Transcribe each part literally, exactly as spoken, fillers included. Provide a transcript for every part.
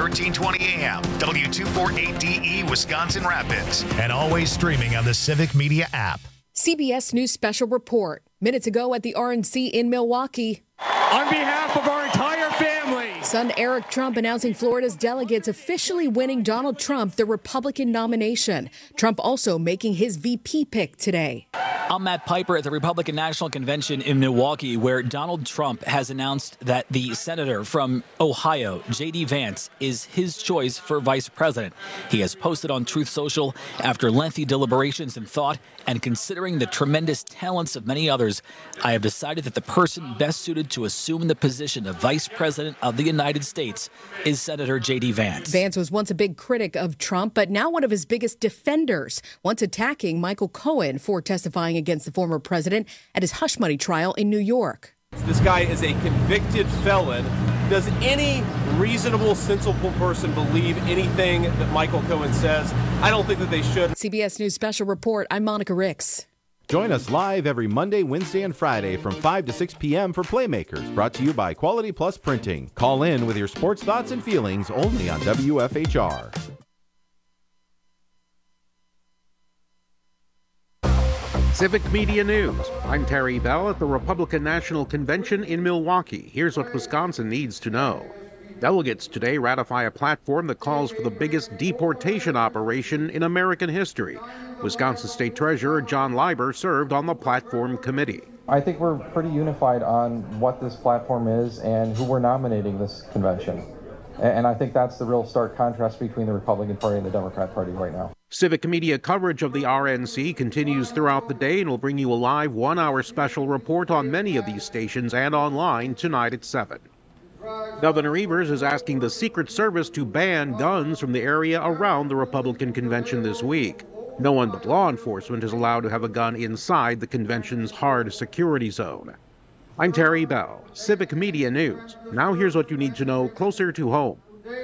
thirteen twenty A M, W two forty-eight D E, Wisconsin Rapids, and always streaming on the Civic Media app. C B S News Special Report. Minutes ago at the R N C in Milwaukee. On behalf of our entire family, son Eric Trump announcing Florida's delegates officially winning Donald Trump the Republican nomination. Trump also making his V P pick today. I'm Matt Piper at the Republican National Convention in Milwaukee, where Donald Trump has announced that the senator from Ohio, J D Vance, is his choice for vice president. He has posted on Truth Social, after lengthy deliberations and thought, and considering the tremendous talents of many others, I have decided that the person best suited to assume the position of Vice President of the United States is Senator J D Vance. Vance was once a big critic of Trump, but now one of his biggest defenders, once attacking Michael Cohen for testifying against the former president at his hush money trial in New York. This guy is a convicted felon. Does any reasonable, sensible person believe anything that Michael Cohen says? I don't think that they should. C B S News Special Report. I'm Monica Ricks. Join us live every Monday, Wednesday, and Friday from five to six p.m. for Playmakers, brought to you by Quality Plus Printing. Call in with your sports thoughts and feelings only on W F H R. Civic Media News. I'm Terry Bell at the Republican National Convention in Milwaukee. Here's what Wisconsin needs to know. Delegates today ratify a platform that calls for the biggest deportation operation in American history. Wisconsin State Treasurer John Leiber served on the platform committee. I think we're pretty unified on what this platform is and who we're nominating this convention. And I think that's the real stark contrast between the Republican Party and the Democrat Party right now. Civic media coverage of the R N C continues throughout the day and will bring you a live one-hour special report on many of these stations and online tonight at seven. Governor Evers is asking the Secret Service to ban guns from the area around the Republican convention this week. No one but law enforcement is allowed to have a gun inside the convention's hard security zone. I'm Terry Bell, Civic Media News. Now here's what you need to know closer to home.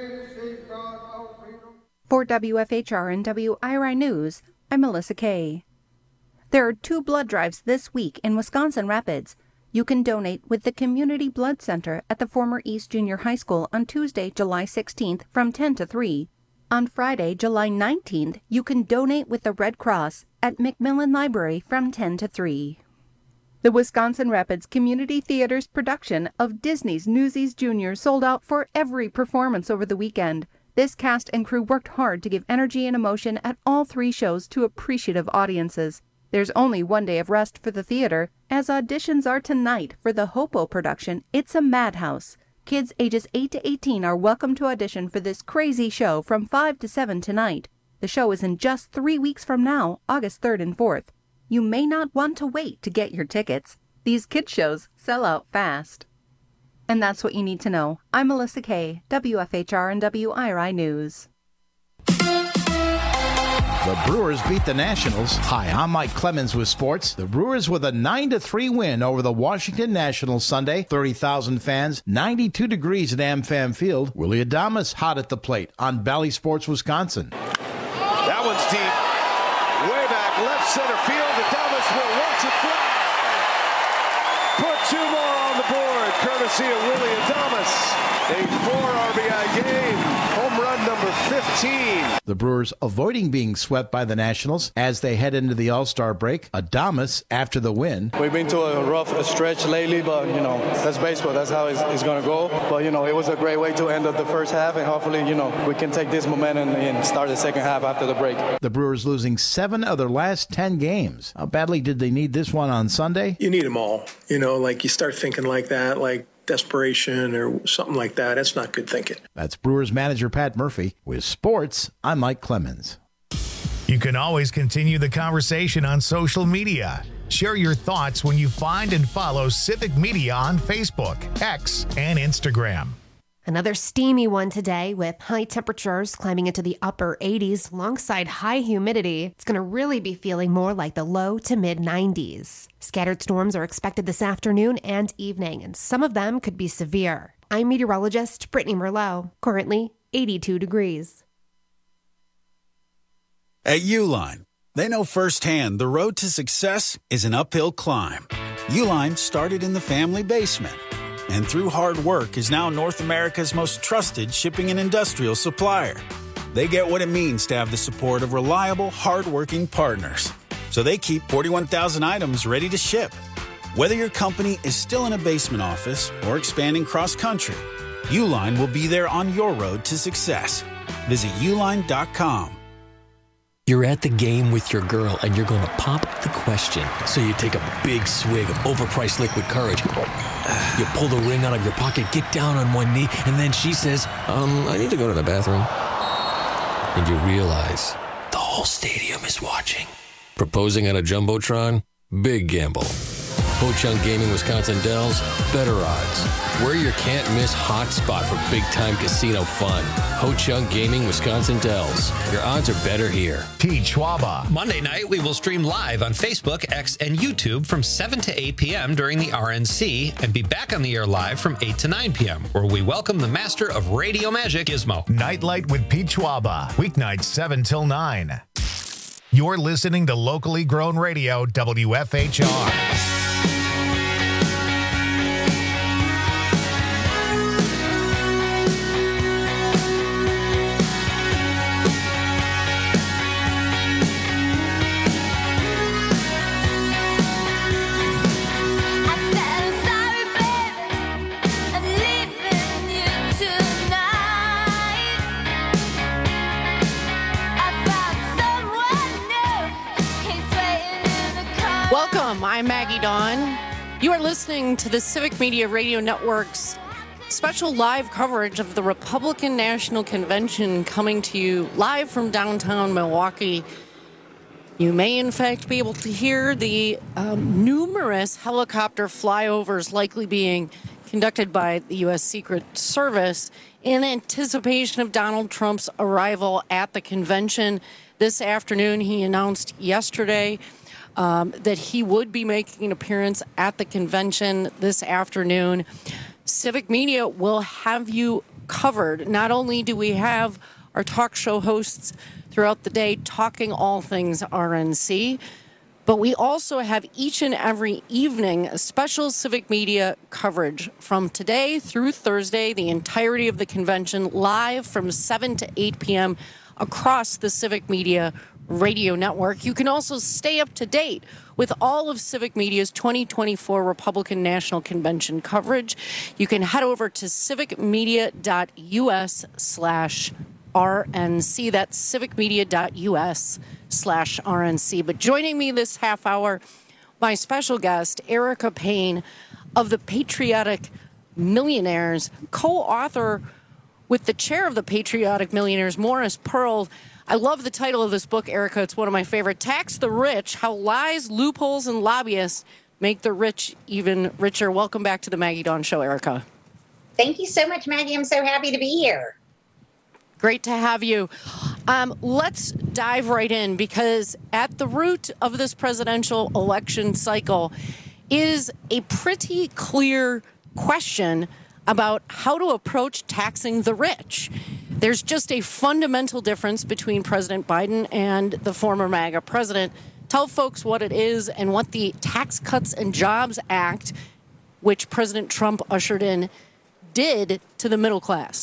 For W F H R and W I R I News, I'm Melissa Kay. There are two blood drives this week in Wisconsin Rapids. You can donate with the Community Blood Center at the former East Junior High School on Tuesday, July sixteenth from ten to three. On Friday, July nineteenth, you can donate with the Red Cross at McMillan Library from ten to three. The Wisconsin Rapids Community Theater's production of Disney's Newsies Junior sold out for every performance over the weekend. This cast and crew worked hard to give energy and emotion at all three shows to appreciative audiences. There's only one day of rest for the theater, as auditions are tonight for the Hopo production, It's a Madhouse. Kids ages eight to eighteen are welcome to audition for this crazy show from five to seven tonight. The show is in just three weeks from now, August third and fourth. You may not want to wait to get your tickets. These kids shows sell out fast. And that's what you need to know. I'm Melissa Kay, W F H R and W I R I News. The Brewers beat the Nationals. Hi, I'm Mike Clemens with sports. The Brewers with a nine to three win over the Washington Nationals Sunday. thirty thousand fans, ninety-two degrees at AmFam Field. Willie Adames hot at the plate on Bally Sports, Wisconsin. That one's deep. Way back left center field. Adames will watch it fly. Put two more on the board, courtesy of Willie Adames. A four R B I game. Home run number fifteen. The Brewers avoiding being swept by the Nationals as they head into the All-Star break. Adames after the win. We've been to a rough stretch lately, but, you know, that's baseball. That's how it's, it's going to go. But, you know, it was a great way to end up the first half, and hopefully, you know, we can take this momentum and start the second half after the break. The Brewers losing seven of their last ten games. How badly did they need this one on Sunday? You need them all. You know, like you start thinking like that, like desperation or something like that. That's not good thinking. That's Brewers manager Pat Murphy. With sports, I'm Mike Clemens. You can always continue the conversation on social media. Share your thoughts when you find and follow Civic Media on Facebook, X, and Instagram. Another steamy one today with high temperatures climbing into the upper eighties alongside high humidity. It's going to really be feeling more like the low to mid nineties. Scattered storms are expected this afternoon and evening, and some of them could be severe. I'm meteorologist Brittany Merlot, currently eighty-two degrees. At Uline, they know firsthand the road to success is an uphill climb. Uline started in the family basement. and through hard work is now North America's most trusted shipping and industrial supplier. They get what it means to have the support of reliable, hard-working partners. So they keep forty-one thousand items ready to ship. Whether your company is still in a basement office or expanding cross-country, Uline will be there on your road to success. Visit uline dot com. You're at the game with your girl and you're going to pop the question. So you take a big swig of overpriced liquid courage. You pull the ring out of your pocket, get down on one knee, and then she says, um, I need to go to the bathroom. And you realize the whole stadium is watching. Proposing on a Jumbotron? Big gamble. Ho-Chunk Gaming Wisconsin Dells, better odds. We're your can't-miss hotspot for big-time casino fun. Ho-Chunk Gaming Wisconsin Dells. Your odds are better here. Pete Schwaba. Monday night, we will stream live on Facebook, X, and YouTube from seven to eight p.m. during the R N C and be back on the air live from eight to nine p.m., where we welcome the master of radio magic, Gizmo. Nightlight with Pete Schwaba. Weeknights seven till nine. You're listening to locally grown radio, W F H R. I'm Maggie Dawn. You are listening to the Civic Media Radio Network's special live coverage of the Republican National Convention, coming to you live from downtown Milwaukee. You may, in fact, be able to hear the um, numerous helicopter flyovers likely being conducted by the U S Secret Service in anticipation of Donald Trump's arrival at the convention this afternoon. He announced yesterday Um, that he would be making an appearance at the convention this afternoon. Civic Media will have you covered. Not only do we have our talk show hosts throughout the day talking all things R N C, but we also have each and every evening special Civic Media coverage from today through Thursday, the entirety of the convention, live from seven to eight p.m. across the Civic Media Radio Network. You can also stay up to date with all of Civic Media's twenty twenty-four Republican National Convention coverage. You can head over to civicmedia.us slash RNC. That's civicmedia.us slash RNC. But joining me this half hour, my special guest, Erica Payne of the Patriotic Millionaires, co-author with the chair of the Patriotic Millionaires, Morris Pearl. I love the title of this book, Erica. It's one of my favorite. Tax the Rich, How Lies, Loopholes, and Lobbyists Make the Rich Even Richer. Welcome back to the Maggie Dawn Show, Erica. Thank you so much, Maggie. I'm so happy to be here. Great to have you. Um, let's dive right in, because at the root of this presidential election cycle is a pretty clear question about how to approach taxing the rich. There's just a fundamental difference between President Biden and the former MAGA president. Tell folks what it is and what the Tax Cuts and Jobs Act, which President Trump ushered in, did to the middle class.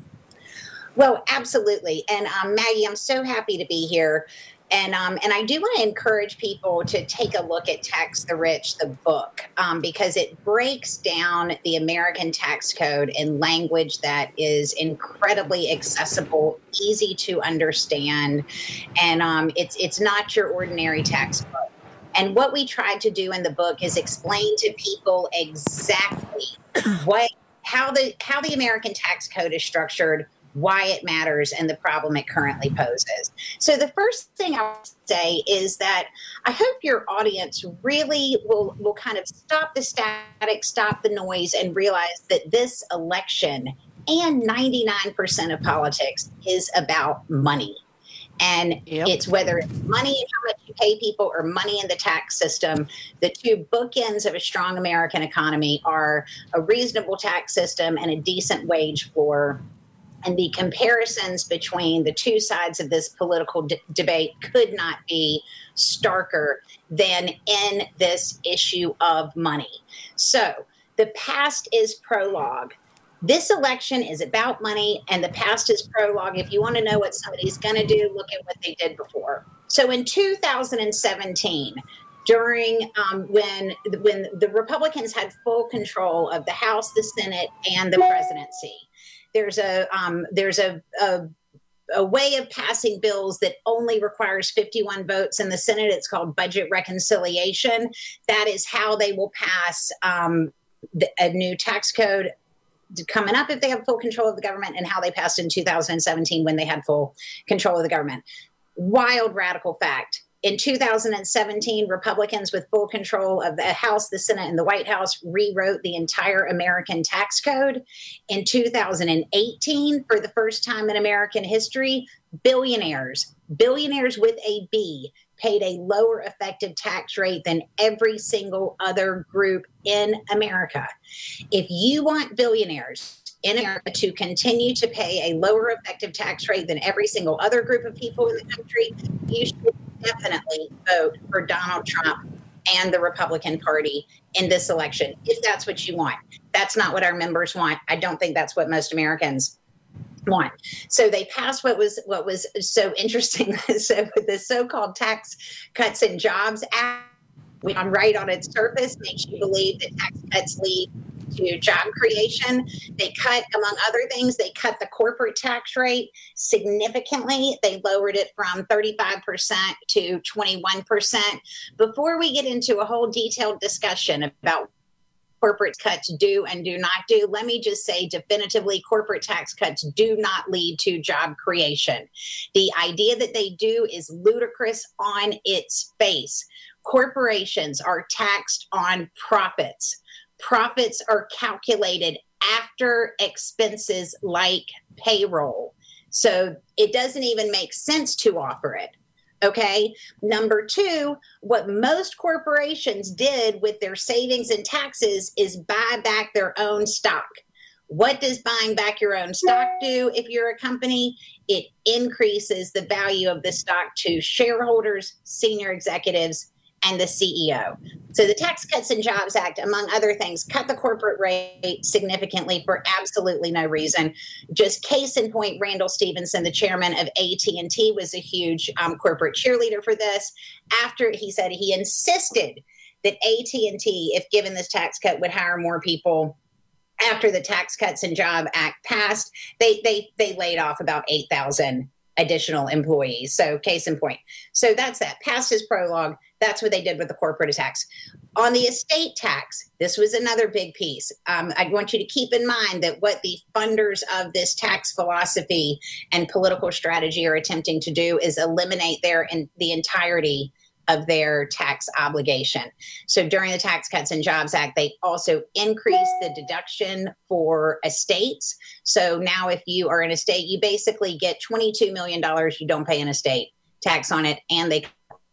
Well, absolutely. And um, Maggie, I'm so happy to be here. And um, and I do want to encourage people to take a look at Tax the Rich, the book, um, because it breaks down the American tax code in language that is incredibly accessible, easy to understand, and um, it's it's not your ordinary tax book. And what we tried to do in the book is explain to people exactly what how the how the American tax code is structured, why it matters, and the problem it currently poses. So the first thing I would say is that I hope your audience really will, will kind of stop the static, stop the noise, and realize that this election and ninety-nine percent of politics is about money. And yep. It's whether it's money and how much you pay people or money in the tax system. The two bookends of a strong American economy are a reasonable tax system and a decent wage floor. And the comparisons between the two sides of this political d- debate could not be starker than in this issue of money. So The past is prologue. This election is about money, and the past is prologue. If you want to know what somebody's going to do, look at what they did before. So in two thousand seventeen, during um, when when the Republicans had full control of the House, the Senate, and the presidency, there's a um, there's a, a a way of passing bills that only requires fifty-one votes in the Senate. It's called budget reconciliation. That is how they will pass um, the, a new tax code coming up if they have full control of the government, and how they passed in two thousand seventeen when they had full control of the government. Wild radical fact. In two thousand seventeen, Republicans with full control of the House, the Senate, and the White House rewrote the entire American tax code. In two thousand eighteen, for the first time in American history, billionaires, billionaires with a B, paid a lower effective tax rate than every single other group in America. If you want billionaires in America to continue to pay a lower effective tax rate than every single other group of people in the country, you should definitely vote for Donald Trump and the Republican Party in this election, if that's what you want. That's not what our members want. I don't think that's what most Americans want. So they passed what was what was so interesting. So the so-called Tax Cuts and Jobs Act, which on right on its surface makes you believe that tax cuts lead to job creation. They cut, among other things, they cut the corporate tax rate significantly. They lowered it from thirty-five percent to twenty-one percent. Before we get into a whole detailed discussion about corporate cuts do and do not do, let me just say definitively, corporate tax cuts do not lead to job creation. The idea that they do is ludicrous on its face. Corporations are taxed on profits. Profits are calculated after expenses like payroll. So it doesn't even make sense to offer it. Okay. Number two, what most corporations did with their savings and taxes is buy back their own stock. What does buying back your own stock do if you're a company? It increases the value of the stock to shareholders, senior executives, and the C E O. So the Tax Cuts and Jobs Act, among other things, cut the corporate rate significantly for absolutely no reason. Just case in point, Randall Stephenson, the chairman of A T and T, was a huge um, corporate cheerleader for this. After he said he insisted that A T and T, if given this tax cut, would hire more people. After the Tax Cuts and Jobs Act passed, they they they laid off about eight thousand additional employees. So case in point. So that's that. Past his prologue. That's what they did with the corporate tax. On the estate tax, this was another big piece. Um, I want you to keep in mind that what the funders of this tax philosophy and political strategy are attempting to do is eliminate their in the entirety of their tax obligation. So during the Tax Cuts and Jobs Act, they also increased the deduction for estates. So now if you are an estate, you basically get twenty-two million dollars. You don't pay an estate tax on it. And they,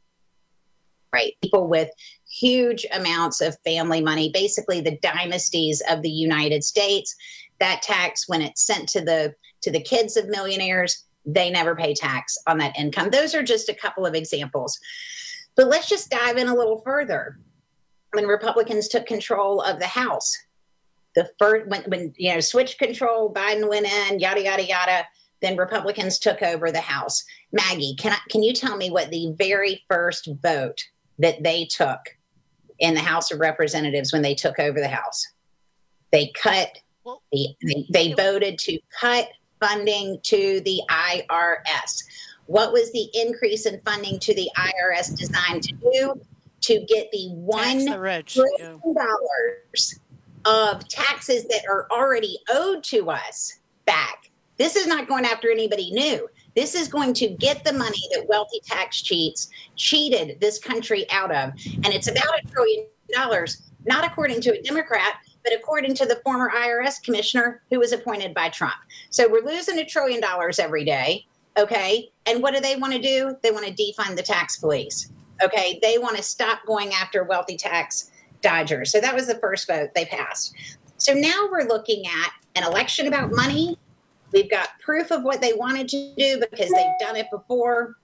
right, people with huge amounts of family money, basically the dynasties of the United States, that tax, when it's sent to the to the kids of millionaires, they never pay tax on that income. Those are just a couple of examples. But let's just dive in a little further. When Republicans took control of the House, the first when, when you know switched control, Biden went in, yada yada yada. Then Republicans took over the House. Maggie, can I, can you tell me what the very first vote that they took in the House of Representatives when they took over the House? They cut. The, they, they voted to cut funding to the I R S. What was the increase in funding to the I R S designed to do? To get the one trillion dollars of taxes that are already owed to us back. This is not going after anybody new. This is going to get the money that wealthy tax cheats cheated this country out of. And it's about a trillion dollars, not according to a Democrat, but according to the former I R S commissioner who was appointed by Trump. So we're losing a trillion dollars every day. Okay. And what do they want to do? They want to defund the tax police. Okay. They want to stop going after wealthy tax dodgers. So that was the first vote they passed. So now we're looking at an election about money. We've got proof of what they wanted to do because they've done it before.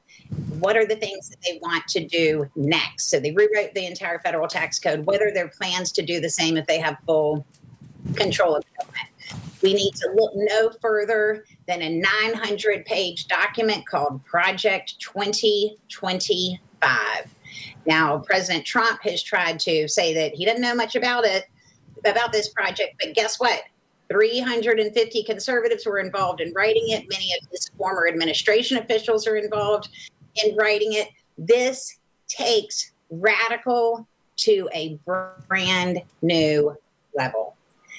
what are the things that they want to do next. So they rewrote the entire federal tax code. What are their plans to do the same if they have full control of government? We need to look no further than a nine hundred page document called Project twenty twenty-five. Now, President Trump has tried to say that he doesn't know much about it, about this project, but guess what? three hundred fifty conservatives were involved in writing it. Many of his former administration officials are involved in writing it. This takes radical to a brand new level.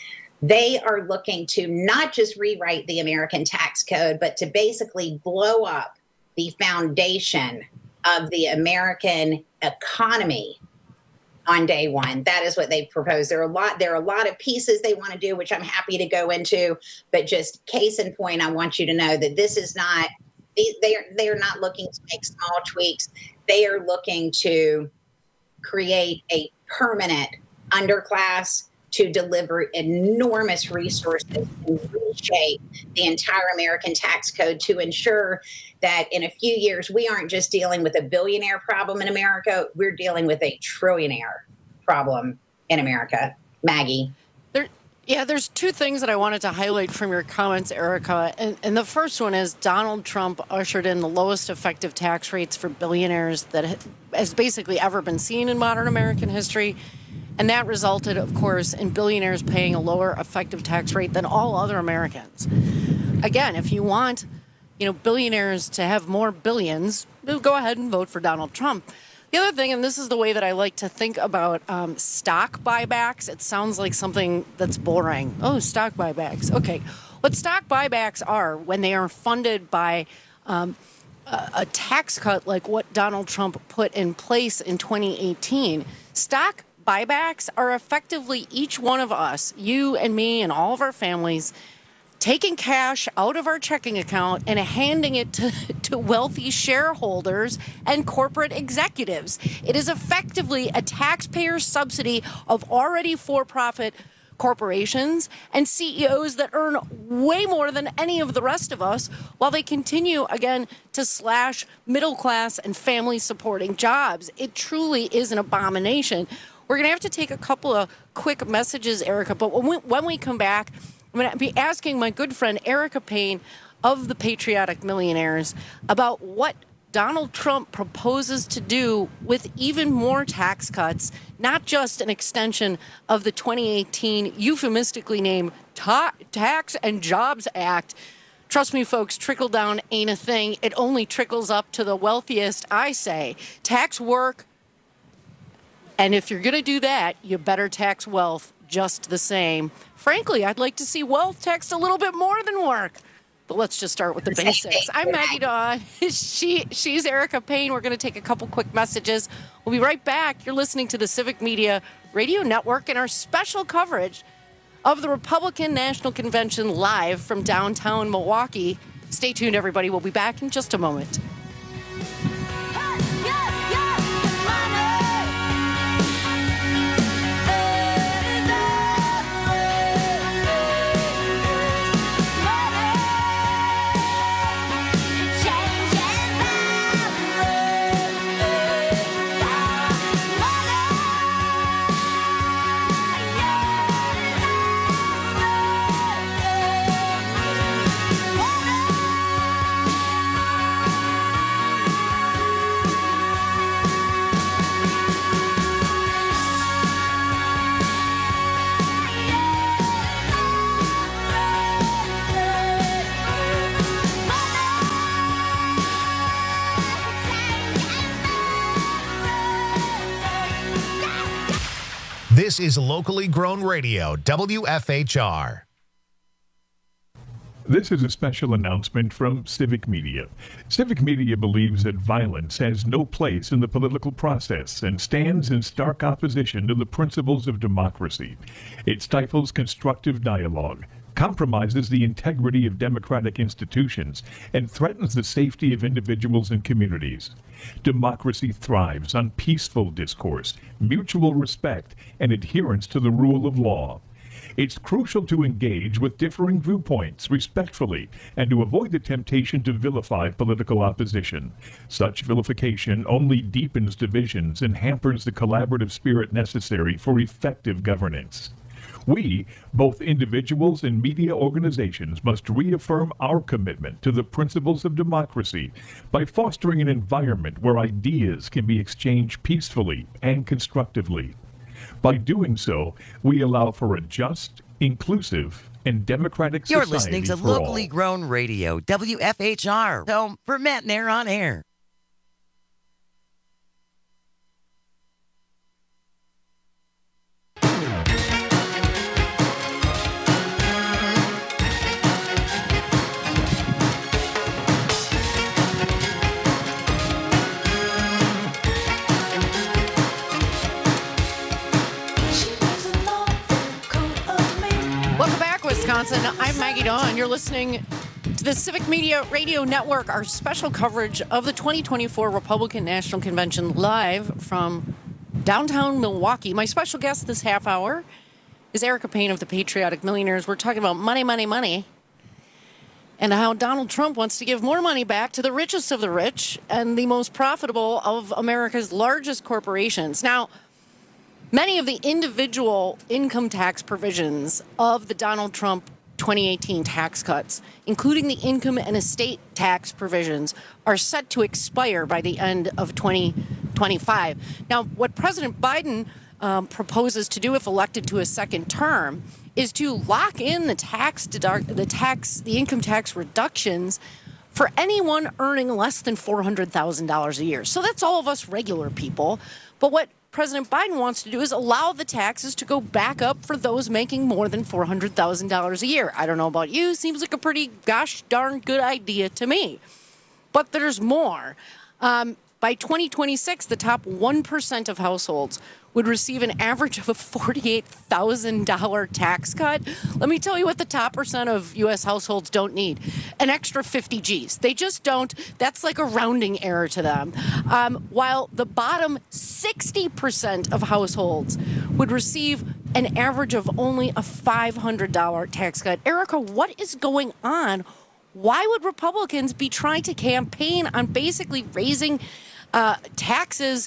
They are looking to not just rewrite the American tax code, but to basically blow up the foundation of the American economy on day one. That is what they propose. There are a lot, there are a lot of pieces they want to do, which I'm happy to go into, but just case in point, I want you to know that this is not, they are, they are not looking to make small tweaks. They are looking to create a permanent underclass to deliver enormous resources and reshape the entire American tax code to ensure that in a few years, we aren't just dealing with a billionaire problem in America, we're dealing with a trillionaire problem in America. Maggie. There, yeah, there's two things that I wanted to highlight from your comments, Erica. And, and the first one is Donald Trump ushered in the lowest effective tax rates for billionaires that has basically ever been seen in modern American history. And that resulted, of course, in billionaires paying a lower effective tax rate than all other Americans. Again, if you want, you know, billionaires to have more billions, go ahead and vote for Donald Trump. The other thing, and this is the way that I like to think about um, stock buybacks. It sounds like something that's boring. Oh, stock buybacks. Okay. What stock buybacks are, when they are funded by um, a, a tax cut like what Donald Trump put in place in twenty eighteen, stock buybacks are effectively each one of us, you and me and all of our families, taking cash out of our checking account and handing it to, to wealthy shareholders and corporate executives. It is effectively a taxpayer subsidy of already for-profit corporations and C E Os that earn way more than any of the rest of us, while they continue, again, to slash middle-class and family-supporting jobs. It truly is an abomination. We're going to have to take a couple of quick messages, Erica, but when we, when we come back, I'm going to be asking my good friend Erica Payne of the Patriotic Millionaires about what Donald Trump proposes to do with even more tax cuts, not just an extension of the twenty eighteen euphemistically named Ta- Tax and Jobs Act. Trust me, folks, trickle down ain't a thing. It only trickles up to the wealthiest, I say. Tax work. And if you're going to do that, you better tax wealth just the same. Frankly, I'd like to see wealth taxed a little bit more than work. But let's just start with the basics. I'm Maggie Dawn. She, she's Erica Payne. We're going to take a couple quick messages. We'll be right back. You're listening to the Civic Media Radio Network and our special coverage of the Republican National Convention live from downtown Milwaukee. Stay tuned, everybody. We'll be back in just a moment. This is locally grown radio, W F H R. This is a special announcement from Civic Media. Civic Media believes that violence has no place in the political process and stands in stark opposition to the principles of democracy. It stifles constructive dialogue, compromises the integrity of democratic institutions, and threatens the safety of individuals and communities. Democracy thrives on peaceful discourse, mutual respect, and adherence to the rule of law. It's crucial to engage with differing viewpoints respectfully and to avoid the temptation to vilify political opposition. Such vilification only deepens divisions and hampers the collaborative spirit necessary for effective governance. We, both individuals and media organizations, must reaffirm our commitment to the principles of democracy by fostering an environment where ideas can be exchanged peacefully and constructively. By doing so, we allow for a just, inclusive, and democratic You're society listening to for all. locally grown radio, W F H R, home for Matt Nair on Air. Wisconsin. I'm Maggie Dawn. You're listening to the Civic Media Radio Network, our special coverage of the twenty twenty-four Republican National Convention live from downtown Milwaukee. My special guest this half hour is Erica Payne of the Patriotic Millionaires. We're talking about money, money, money, and how Donald Trump wants to give more money back to the richest of the rich and the most profitable of America's largest corporations. Now, many of the individual income tax provisions of the Donald Trump twenty eighteen tax cuts, including the income and estate tax provisions, are set to expire by the end of twenty twenty-five. Now, what President Biden um, proposes to do if elected to a second term is to lock in the tax deduct, the tax, the income tax reductions for anyone earning less than four hundred thousand dollars a year. So that's all of us regular people. But what President Biden wants to do is allow the taxes to go back up for those making more than four hundred thousand dollars a year. I don't know about you. Seems like a pretty gosh darn good idea to me. But there's more. Um, by twenty twenty-six, the top one percent of households would receive an average of a forty-eight thousand dollars tax cut. Let me tell you what the top percent of U S households don't need. An extra fifty G's. They just don't. That's like a rounding error to them. Um, while the bottom sixty percent of households would receive an average of only a five hundred dollars tax cut. Erica, what is going on? Why would Republicans be trying to campaign on basically raising uh, taxes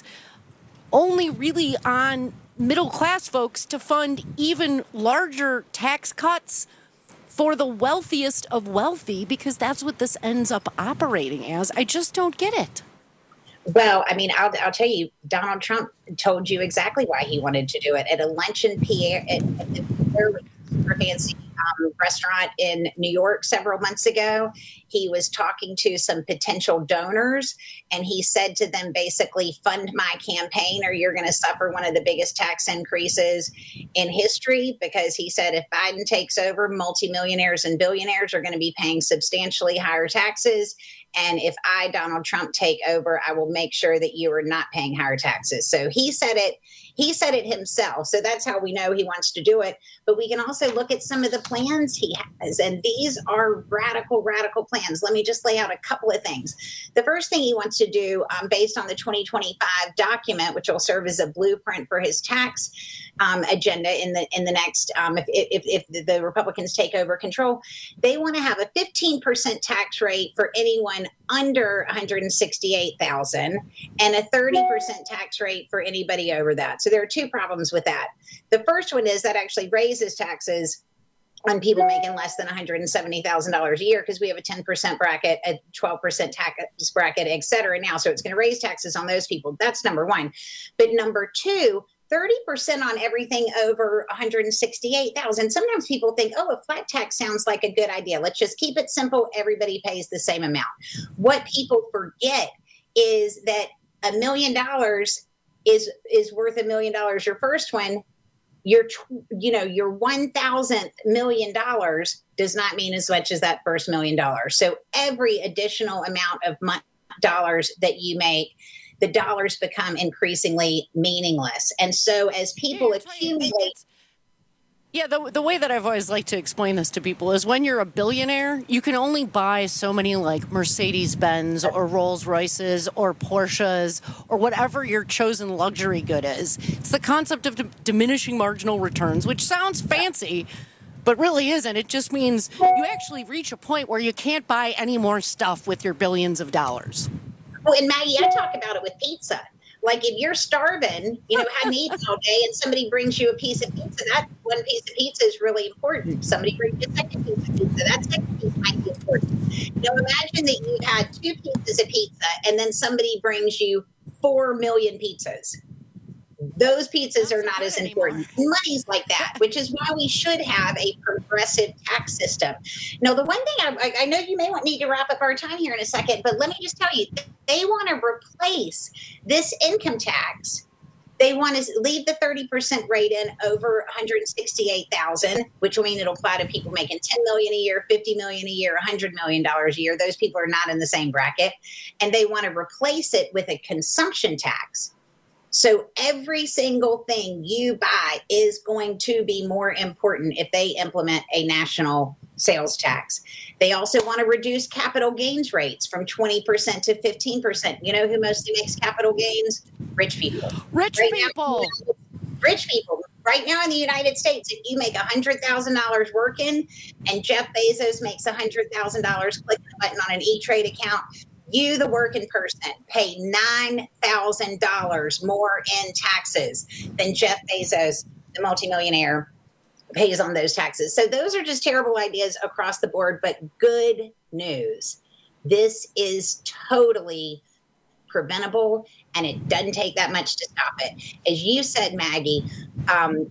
only really on middle-class folks to fund even larger tax cuts for the wealthiest of wealthy, because that's what this ends up operating as? I just don't get it. Well, I mean, I'll, I'll tell you, Donald Trump told you exactly why he wanted to do it. At a luncheon Pierre, at, at the Pierre super fancy um, restaurant in New York several months ago, he was talking to some potential donors, and he said to them, basically, fund my campaign or you're going to suffer one of the biggest tax increases in history, because he said if Biden takes over, multimillionaires and billionaires are going to be paying substantially higher taxes. And if I, Donald Trump, take over, I will make sure that you are not paying higher taxes. So he said it. He said it himself. So that's how we know he wants to do it. But we can also look at some of the plans he has. And these are radical, radical plans. Let me just lay out a couple of things. The first thing he wants to do, um, based on the twenty twenty-five document, which will serve as a blueprint for his tax um, agenda in the in the next, um, if, if, if the Republicans take over control, they want to have a fifteen percent tax rate for anyone under one hundred sixty-eight thousand dollars and a thirty percent tax rate for anybody over that. So there are two problems with that. The first one is that actually raises taxes on people making less than one hundred seventy thousand dollars a year, because we have a ten percent bracket, a twelve percent tax bracket, et cetera now. So it's going to raise taxes on those people. That's number one. But number two, thirty percent on everything over one hundred sixty-eight thousand. Sometimes people think, oh, a flat tax sounds like a good idea. Let's just keep it simple. Everybody pays the same amount. What people forget is that a million dollars is is worth a million dollars. Your first one, your you know your one thousandth million dollars does not mean as much as that first million dollars. So every additional amount of mo- dollars that you make, the dollars become increasingly meaningless. And so as people yeah, accumulate, Yeah, the, the way that I've always liked to explain this to people is when you're a billionaire, you can only buy so many like Mercedes-Benz or Rolls-Royces or Porsches or whatever your chosen luxury good is. It's the concept of d- diminishing marginal returns, which sounds fancy, but really isn't. It just means you actually reach a point where you can't buy any more stuff with your billions of dollars. Oh, and Maggie, I talk about it with pizza. Like if you're starving, you know, hadn't eaten all day and somebody brings you a piece of pizza, that one piece of pizza is really important. Somebody brings you a second piece of pizza, that second piece might be important. Now imagine that you had two pieces of pizza and then somebody brings you four million pizzas. Those pizzas are not as important. Money's like that, which is why we should have a progressive tax system. Now, the one thing I, I know you may want need to wrap up our time here in a second, but let me just tell you, they want to replace this income tax. They want to leave the thirty percent rate in over one hundred sixty-eight thousand dollars, which will mean it'll apply to people making ten million dollars a year, fifty million dollars a year, one hundred million dollars a year. Those people are not in the same bracket. And they want to replace it with a consumption tax. So every single thing you buy is going to be more important if they implement a national sales tax. They also want to reduce capital gains rates from twenty percent to fifteen percent. You know who mostly makes capital gains? Rich people. Rich right people. Now, rich people. Right now in the United States, if you make one hundred thousand dollars working and Jeff Bezos makes one hundred thousand dollars clicking a button on an E-Trade account, you, the working person, pay nine thousand dollars more in taxes than Jeff Bezos, the multimillionaire, pays on those taxes. So those are just terrible ideas across the board, but good news. This is totally preventable, and it doesn't take that much to stop it. As you said, Maggie, um,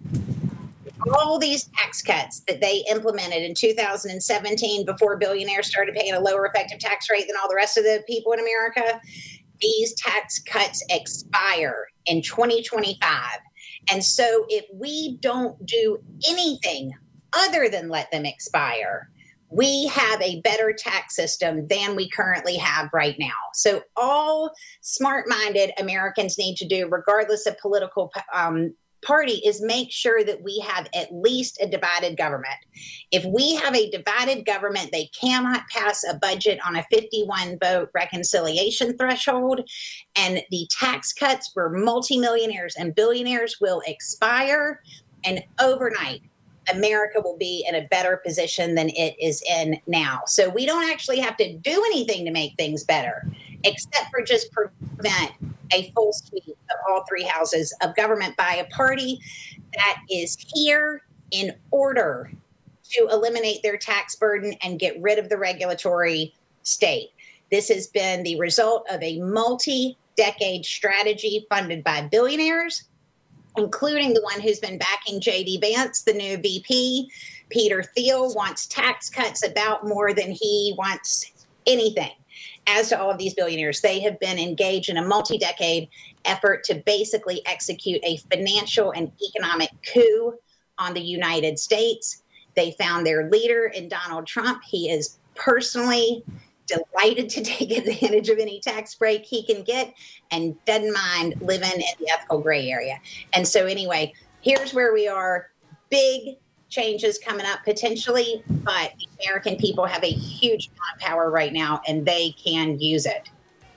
all these tax cuts that they implemented in two thousand seventeen before billionaires started paying a lower effective tax rate than all the rest of the people in America, these tax cuts expire in twenty twenty-five. And so if we don't do anything other than let them expire, we have a better tax system than we currently have right now. So all smart-minded Americans need to do, regardless of political um, party, is make sure that we have at least a divided government. If we have a divided government, they cannot pass a budget on a fifty-one vote reconciliation threshold, and the tax cuts for multimillionaires and billionaires will expire, and overnight America will be in a better position than it is in now. So we don't actually have to do anything to make things better, except for just prevent a full sweep of all three houses of government by a party that is here in order to eliminate their tax burden and get rid of the regulatory state. This has been the result of a multi-decade strategy funded by billionaires, including the one who's been backing J D Vance, the new V P. Peter Thiel wants tax cuts about more than he wants anything. As to all of these billionaires, they have been engaged in a multi-decade effort to basically execute a financial and economic coup on the United States. They found their leader in Donald Trump. He is personally delighted to take advantage of any tax break he can get and doesn't mind living in the ethical gray area. And so anyway, here's where we are. Big changes coming up potentially, but the American people have a huge amount of power right now, and they can use it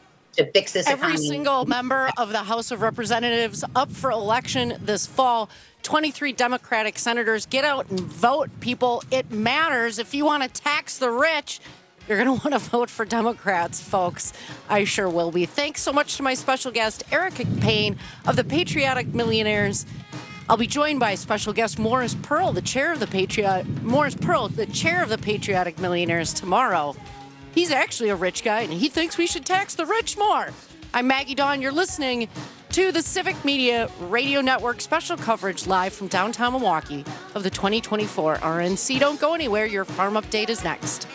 to fix this Every economy. single member of the House of Representatives up for election this fall. twenty-three Democratic senators. Get out and vote, people. It matters. If you want to tax the rich, you're going to want to vote for Democrats, folks. I sure will be. Thanks so much to my special guest, Erica Payne of the Patriotic Millionaires. I'll be joined by special guest Morris Pearl, the chair of the Patriot Morris Pearl, the chair of the Patriotic Millionaires, tomorrow. He's actually a rich guy, and he thinks we should tax the rich more. I'm Maggie Dawn. You're listening to the Civic Media Radio Network special coverage live from downtown Milwaukee of the twenty twenty-four R N C. Don't go anywhere. Your farm update is next.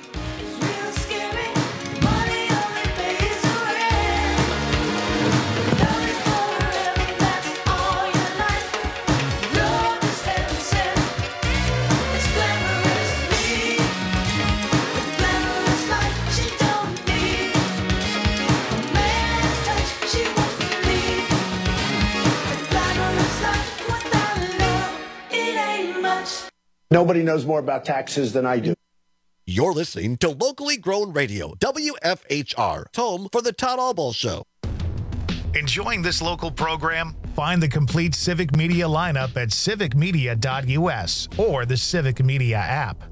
It ain't much. Nobody knows more about taxes than I do. You're listening to Locally Grown Radio, W F H R, home for the Todd Albaugh Show. Enjoying this local program? Find the complete Civic Media lineup at civic media dot U S or the Civic Media app.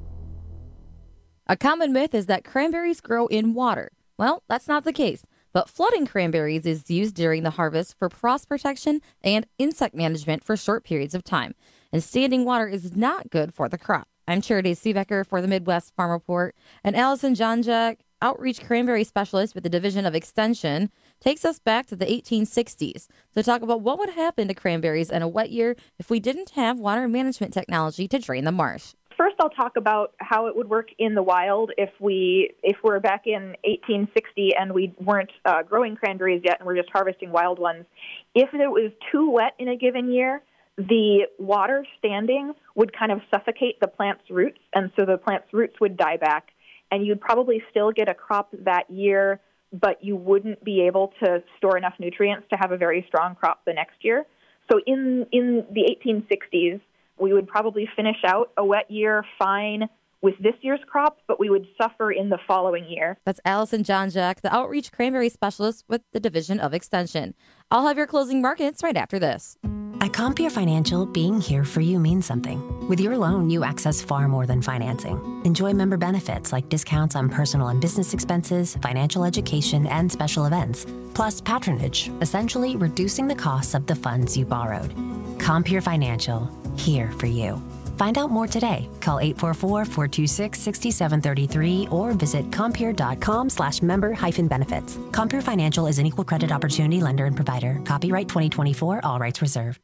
A common myth is that cranberries grow in water. Well, that's not the case, but flooding cranberries is used during the harvest for frost protection and insect management for short periods of time. And standing water is not good for the crop. I'm Charity Seebecker for the Midwest Farm Report, and Allison Johnjack, Outreach Cranberry Specialist with the Division of Extension, takes us back to the eighteen sixties to talk about what would happen to cranberries in a wet year if we didn't have water management technology to drain the marsh. First, I'll talk about how it would work in the wild if we if we're back in eighteen sixty and we weren't uh, growing cranberries yet and we're just harvesting wild ones. If it was too wet in a given year, the water standing would kind of suffocate the plant's roots, and so the plant's roots would die back, and you'd probably still get a crop that year, but you wouldn't be able to store enough nutrients to have a very strong crop the next year. So in in the eighteen sixties, we would probably finish out a wet year fine with this year's crop, but we would suffer in the following year. That's Allison Johnjack, the Outreach Cranberry Specialist with the Division of Extension. I'll have your closing markets right after this. At Compeer Financial, being here for you means something. With your loan, you access far more than financing. Enjoy member benefits like discounts on personal and business expenses, financial education, and special events. Plus patronage, essentially reducing the costs of the funds you borrowed. Compeer Financial, here for you. Find out more today. Call eight four four, four two six, six seven three three or visit compeer.com slash member hyphen benefits. Compeer Financial is an equal credit opportunity lender and provider. Copyright twenty twenty-four, all rights reserved.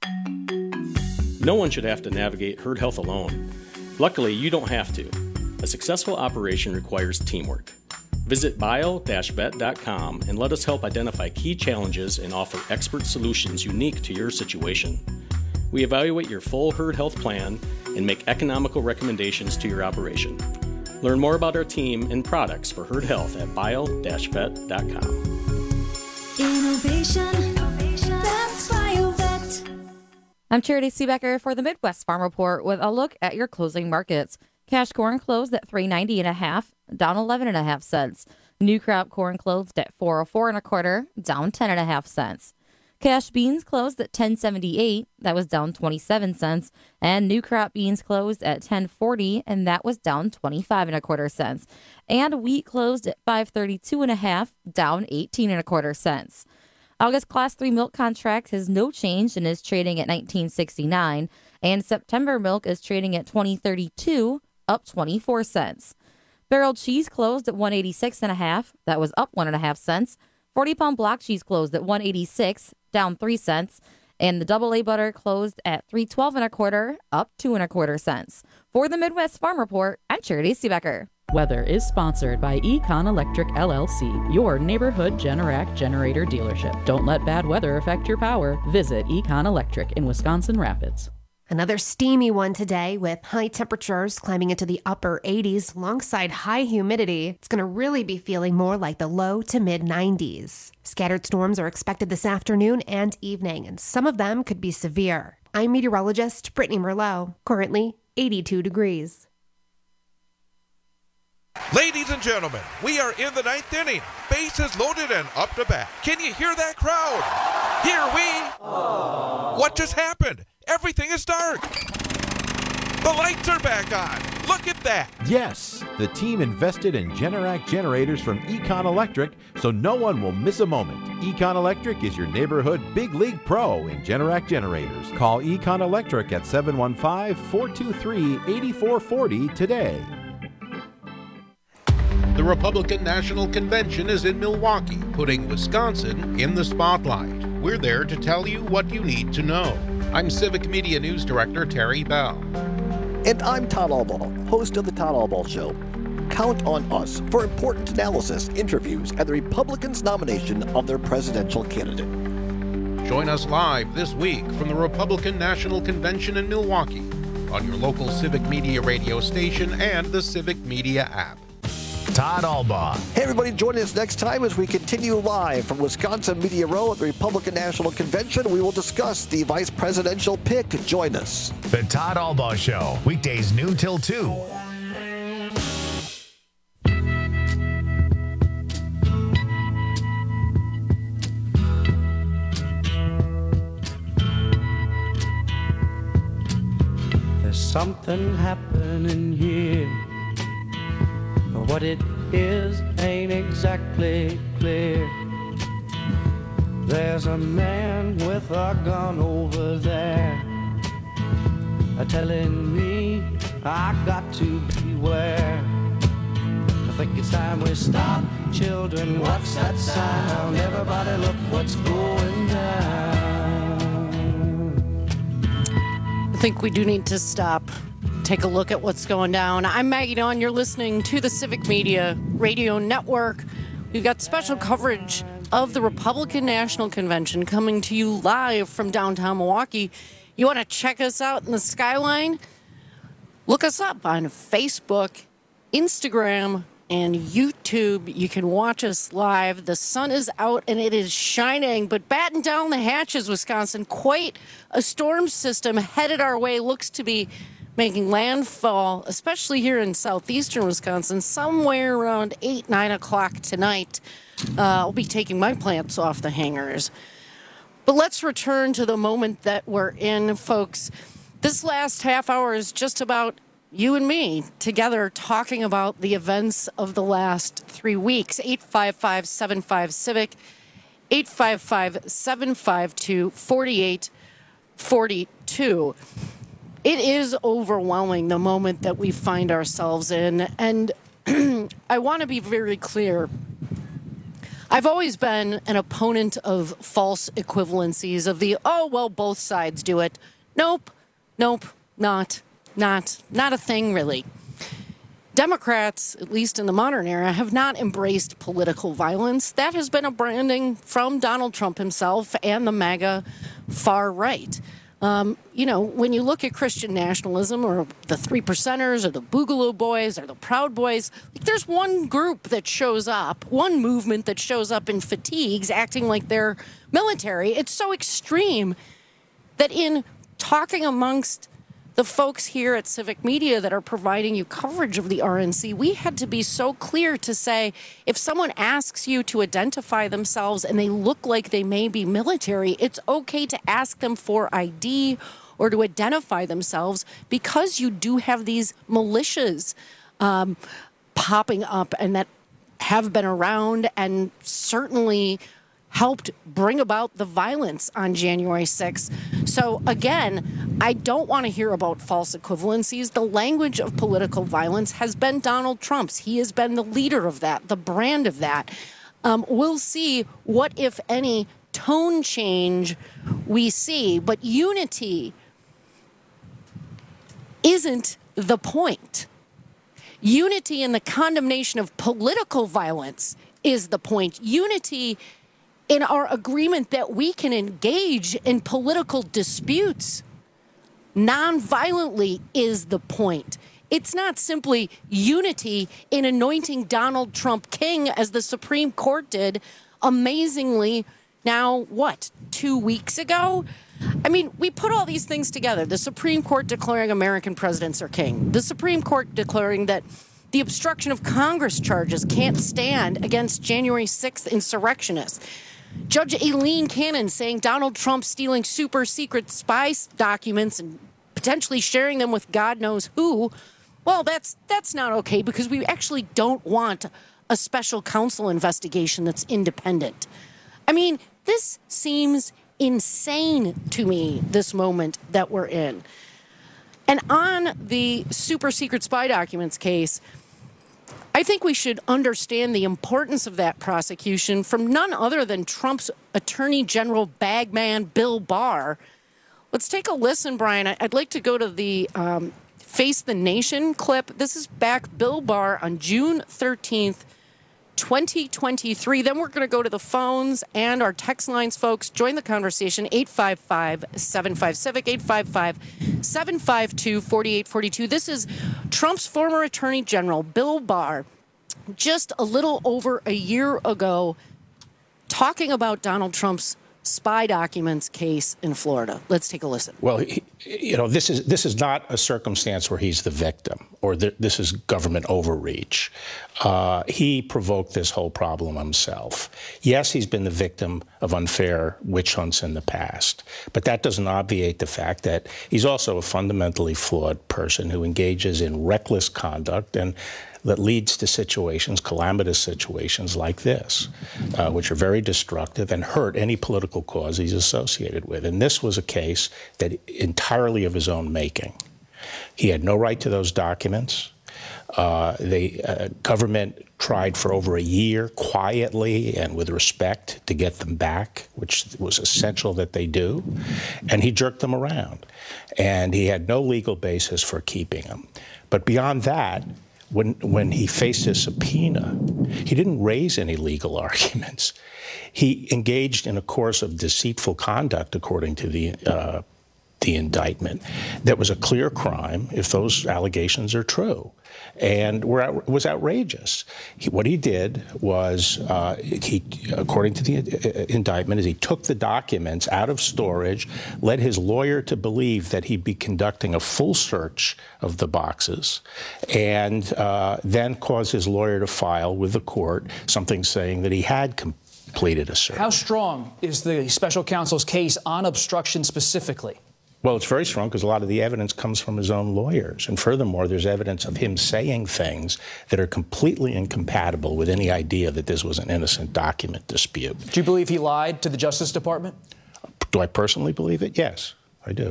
No one should have to navigate herd health alone. Luckily, you don't have to. A successful operation requires teamwork. Visit bio dash vet dot com and let us help identify key challenges and offer expert solutions unique to your situation. We evaluate your full herd health plan and make economical recommendations to your operation. Learn more about our team and products for herd health at bio dash vet dot com. Innovation, that's BioVet. I'm Charity Seebecker for the Midwest Farm Report with a look at your closing markets. Cash corn closed at three ninety and a half, down eleven and a half cents. New crop corn closed at four oh four and a quarter, down ten and a half cents. Cash beans closed at ten seventy-eight, that was down twenty-seven cents, and new crop beans closed at ten forty, and that was down twenty-five and a quarter cents. And wheat closed at five thirty-two and a half, down eighteen and a quarter cents. August class three milk contract has no change and is trading at nineteen sixty-nine, and September milk is trading at twenty thirty-two, up twenty-four cents. Barreled cheese closed at one eighty-six and a half, that was up one and a half cents. forty pound block cheese closed at one eighty-six, down three cents, and the double A butter closed at three twelve and a quarter, up two and a quarter cents. For the Midwest Farm Report, I'm Charity Seebecker. Weather is sponsored by Econ Electric L L C, your neighborhood Generac generator dealership. Don't let bad weather affect your power. Visit Econ Electric in Wisconsin Rapids. Another steamy one today with high temperatures climbing into the upper eighties alongside high humidity. It's going to really be feeling more like the low to mid nineties. Scattered storms are expected this afternoon and evening, and some of them could be severe. I'm meteorologist Brittany Merlot, currently eighty-two degrees. Ladies and gentlemen, we are in the ninth inning. Bases loaded and up to bat. Can you hear that crowd? Here we... Aww. What just happened? Everything is dark. The lights are back on. Look at that. Yes, the team invested in Generac generators from Econ Electric, so no one will miss a moment. Econ Electric is your neighborhood big league pro in Generac generators. Call Econ Electric at seven one five, four two three, eight four four zero today. The Republican National Convention is in Milwaukee, putting Wisconsin in the spotlight. We're there to tell you what you need to know. I'm Civic Media News Director Terry Bell. And I'm Todd Albaugh, host of The Todd Albaugh Show. Count on us for important analysis, interviews, and the Republicans' nomination of their presidential candidate. Join us live this week from the Republican National Convention in Milwaukee on your local Civic Media radio station and the Civic Media app. Todd Albaugh. Hey, everybody, join us next time as we continue live from Wisconsin Media Row at the Republican National Convention. We will discuss the vice presidential pick. Join us. The Todd Albaugh Show, weekdays noon till two. There's something happening here. What it is ain't exactly clear. There's a man with a gun over there, telling me I got to beware. I think it's time we stop. Children, what's that sound? Everybody look what's going down. I think we do need to stop. Take a look at what's going down. I'm Maggie Dawn. You're listening to the Civic Media Radio Network. We've got special coverage of the Republican National Convention coming to you live from downtown Milwaukee. You want to check us out in the skyline? Look us up on Facebook, Instagram, and YouTube. You can watch us live. The sun is out and it is shining, but batten down the hatches, Wisconsin. Quite a storm system headed our way. Looks to be making landfall, especially here in southeastern Wisconsin, somewhere around eight, nine o'clock tonight. Uh, I'll be taking my plants off the hangers. But let's return to the moment that we're in, folks. This last half hour is just about you and me together talking about the events of the last three weeks. eight five five, seven five, CIVIC, eight five five, seven five two, four eight four two. It is overwhelming, the moment that we find ourselves in. And I want to be very clear. I've always been an opponent of false equivalencies, of the, oh, well, both sides do it. Nope, nope, not, not, not a thing, really. Democrats, at least in the modern era, have not embraced political violence. That has been a branding from Donald Trump himself and the MAGA far right. Um, you know, when you look at Christian nationalism or the Three Percenters or the Boogaloo Boys or the Proud Boys, like, there's one group that shows up, one movement that shows up in fatigues acting like they're military. It's so extreme that in talking amongst the folks here at Civic Media that are providing you coverage of the R N C, we had to be so clear to say, if someone asks you to identify themselves and they look like they may be military, it's okay to ask them for I D or to identify themselves, because you do have these militias um, popping up and that have been around and certainly helped bring about the violence on January sixth. So again, I don't want to hear about false equivalencies. The language of political violence has been Donald Trump's. He has been the leader of that, the brand of that. Um, we'll see what, if any, tone change we see. But unity isn't the point. Unity in the condemnation of political violence is the point. Unity in our agreement that we can engage in political disputes non-violently is the point. It's not simply unity in anointing Donald Trump king, as the Supreme Court did amazingly now, what, two weeks ago? I mean, we put all these things together. The Supreme Court declaring American presidents are king. The Supreme Court declaring that the obstruction of Congress charges can't stand against January sixth insurrectionists. Judge Aileen Cannon saying Donald Trump stealing super secret spy documents and potentially sharing them with God knows who. Well, that's that's not okay, because we actually don't want a special counsel investigation that's independent. I mean, this seems insane to me, this moment that we're in. And on the super secret spy documents case, I think we should understand the importance of that prosecution from none other than Trump's Attorney General bagman, Bill Barr. Let's take a listen, Brian. I'd like to go to the um, Face the Nation clip. This is back Bill Barr on June thirteenth, twenty twenty-three. Then we're going to go to the phones and our text lines, folks. Join the conversation, eight five five, seven five, CIVIC, eight five five, seven five two, four eight four two. This is Trump's former Attorney General, Bill Barr, just a little over a year ago talking about Donald Trump's spy documents case in Florida. Let's take a listen. Well, he, you know, this is this is not a circumstance where he's the victim or th- this is government overreach. Uh, he provoked this whole problem himself. Yes, he's been the victim of unfair witch hunts in the past, but that doesn't obviate the fact that he's also a fundamentally flawed person who engages in reckless conduct and that leads to situations, calamitous situations like this, uh, which are very destructive and hurt any political cause he's associated with. And this was a case that entirely of his own making. He had no right to those documents. Uh, the uh, government tried for over a year quietly and with respect to get them back, which was essential that they do. And he jerked them around. And he had no legal basis for keeping them. But beyond that, When when he faced his subpoena, he didn't raise any legal arguments. He engaged in a course of deceitful conduct, according to the uh, the indictment, that was a clear crime if those allegations are true, and were out, was outrageous. He, what he did was, uh, he, according to the uh, indictment, is he took the documents out of storage, led his lawyer to believe that he'd be conducting a full search of the boxes, and uh, then caused his lawyer to file with the court something saying that he had completed a search. How strong is the special counsel's case on obstruction specifically? Well, it's very strong because a lot of the evidence comes from his own lawyers. And furthermore, there's evidence of him saying things that are completely incompatible with any idea that this was an innocent document dispute. Do you believe he lied to the Justice Department? Do I personally believe it? Yes, I do.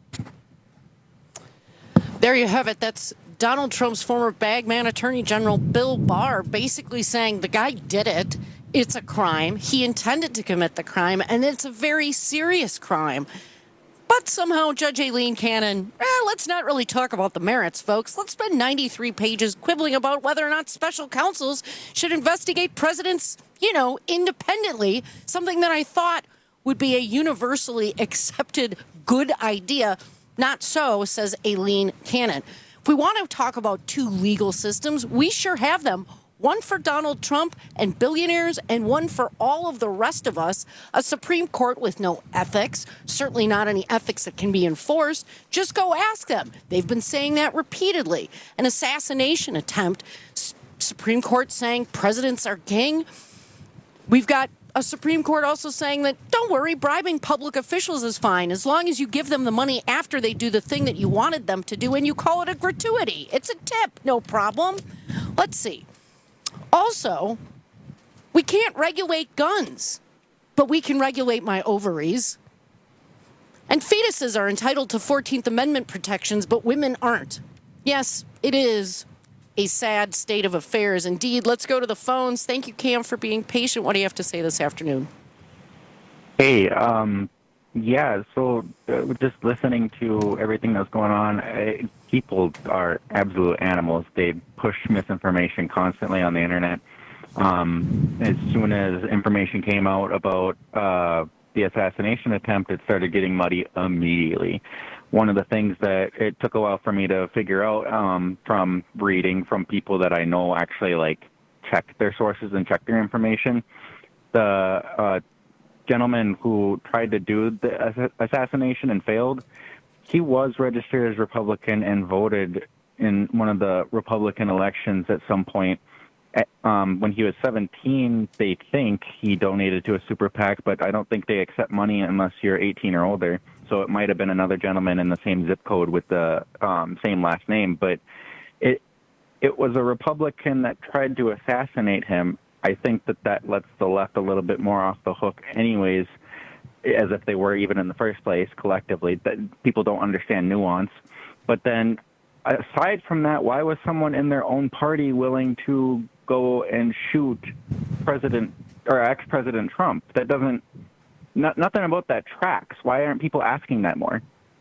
There you have it. That's Donald Trump's former bagman attorney general, Bill Barr, basically saying the guy did it. It's a crime. He intended to commit the crime, and it's a very serious crime. But somehow Judge Aileen Cannon, eh, let's not really talk about the merits, folks. Let's spend ninety-three pages quibbling about whether or not special counsels should investigate presidents, you know, independently, something that I thought would be a universally accepted good idea. Not so, says Aileen Cannon. If we want to talk about two legal systems, we sure have them. One for Donald Trump and billionaires, and one for all of the rest of us. A Supreme Court with no ethics, certainly not any ethics that can be enforced. Just go ask them. They've been saying that repeatedly. An assassination attempt, S- Supreme Court saying presidents are king. We've got a Supreme Court also saying that, don't worry, bribing public officials is fine as long as you give them the money after they do the thing that you wanted them to do and you call it a gratuity. It's a tip, no problem. Let's see. Also, we can't regulate guns, but we can regulate my ovaries. And fetuses are entitled to fourteenth Amendment protections, but women aren't. Yes, it is a sad state of affairs indeed. Let's go to the phones. Thank you, Cam, for being patient. What do you have to say this afternoon? Hey, um, yeah, so uh, just listening to everything that's going on, I, people are absolute animals. They push misinformation constantly on the internet. Um, as soon as information came out about uh, the assassination attempt, it started getting muddy immediately. One of the things that it took a while for me to figure out um, from reading from people that I know actually like check their sources and check their information, the uh, gentleman who tried to do the assassination and failed, he was registered as Republican and voted in one of the Republican elections at some point. Um, when he was seventeen, they think he donated to a super PAC, but I don't think they accept money unless you're eighteen or older. So it might have been another gentleman in the same zip code with the um, same last name. But it it was a Republican that tried to assassinate him. I think that that lets the left a little bit more off the hook anyways, as if they were even in the first place collectively. That people don't understand nuance. But then aside from that, why was someone in their own party willing to go and shoot President or ex-President Trump? That doesn't, not, nothing about that tracks. Why aren't people asking that more?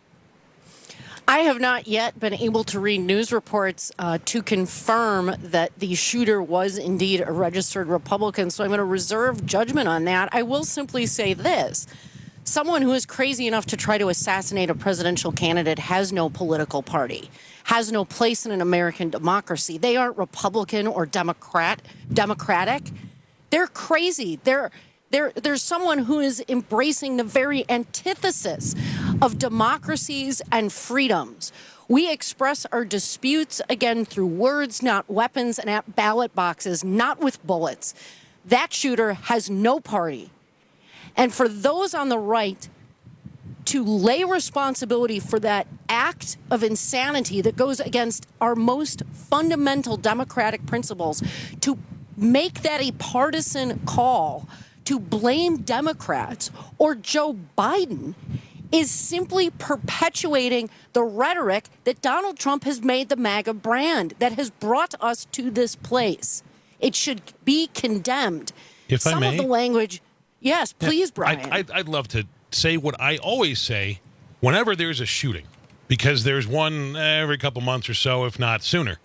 I have not yet been able to read news reports uh, to confirm that the shooter was indeed a registered Republican, so I'm going to reserve judgment on that. I will simply say this. someone who is crazy enough to try to assassinate a presidential candidate has no political party, has no place in an American democracy. They aren't Republican or Democrat, Democratic. They're crazy. They're, they're, there's someone who is embracing the very antithesis of democracies and freedoms. We express our disputes, again, through words, not weapons, and at ballot boxes, not with bullets. That shooter has no party. And for those on the right to lay responsibility for that act of insanity that goes against our most fundamental democratic principles, to make that a partisan call, to blame Democrats or Joe Biden, is simply perpetuating the rhetoric that Donald Trump has made the MAGA brand that has brought us to this place. It should be condemned. If Some I may, of the language, yes, please, Brian. I'd, I'd love to say what I always say whenever there's a shooting, because there's one every couple months or so, if not sooner.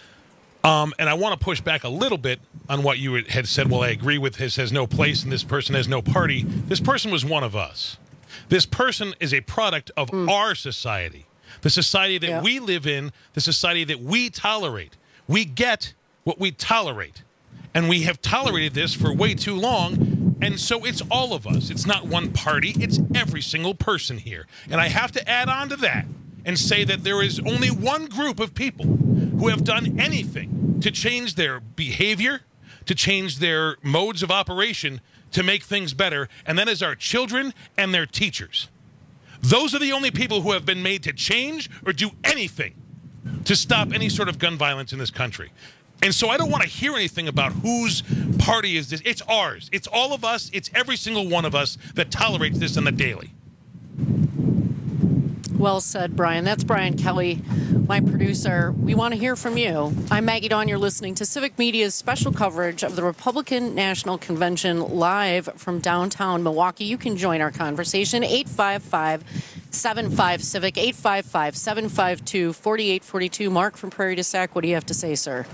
Um, and I want to push back a little bit on what you had said. Well, I agree with his has no place and this person has no party. This person was one of us. This person is a product of mm. our society, the society that yeah. we live in, the society that we tolerate. We get what we tolerate, and we have tolerated this for way too long, and so it's all of us. It's not one party. It's every single person here. And I have to add on to that and say that there is only one group of people who have done anything to change their behavior, to change their modes of operation, to make things better, and that is our children and their teachers. Those are the only people who have been made to change or do anything to stop any sort of gun violence in this country. And so I don't want to hear anything about whose party is this. It's ours. It's all of us. It's every single one of us that tolerates this on the daily. Well said, Brian. That's Brian Kelly, my producer. We want to hear from you. I'm Maggie Dawn. You're listening to Civic Media's special coverage of the Republican National Convention live from downtown Milwaukee. You can join our conversation. eight five five, seven five, CIVIC, eight five five, seven five two, four eight four two. Mark from Prairie du Sac, what do you have to say, sir?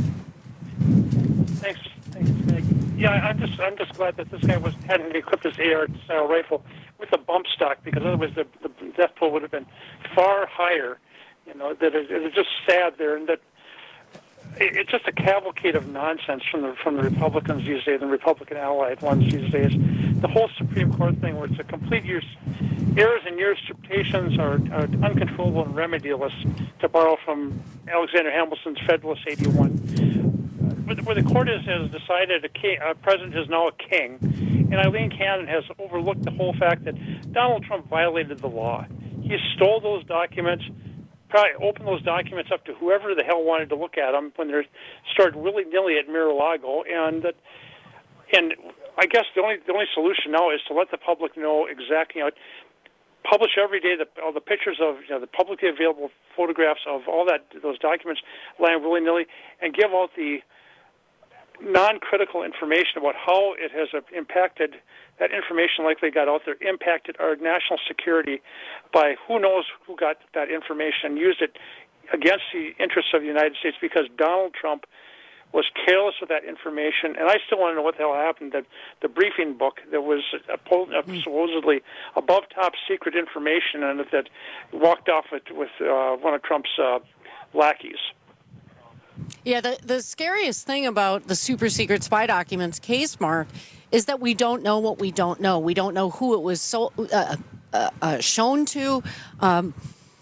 Thanks, thanks, Maggie. Yeah, I'm just, I'm just glad that this guy was hadn't equipped his A R-style rifle with a bump stock, because otherwise the, the death toll would have been far higher. You know, that it, it's just sad there, and that it, it's just a cavalcade of nonsense from the from the Republicans these days, and Republican allied ones these days. The whole Supreme Court thing, where it's a complete years, errors and years interpretations are, are uncontrollable and remedialess, to borrow from Alexander Hamilton's Federalist eighty-one. Where the court has, has decided a, king, a president is now a king, and Eileen Cannon has overlooked the whole fact that Donald Trump violated the law. He stole those documents, probably opened those documents up to whoever the hell wanted to look at them when they're stored willy-nilly at Mar-a-Lago, and that, and I guess the only the only solution now is to let the public know exactly, you know, publish every day the, all the pictures of, you know, the publicly available photographs of all that those documents lying willy-nilly, and give out the non-critical information about how it has impacted, that information likely got out there, impacted our national security by who knows who got that information and used it against the interests of the United States, because Donald Trump was careless with that information. And I still want to know what the hell happened. That the briefing book that was supposedly above top secret information and that walked off with, with uh, one of Trump's uh, lackeys. Yeah, the, the scariest thing about the super secret spy documents case, Mark, is that we don't know what we don't know. We don't know who it was so, uh, uh, uh, shown to. Um,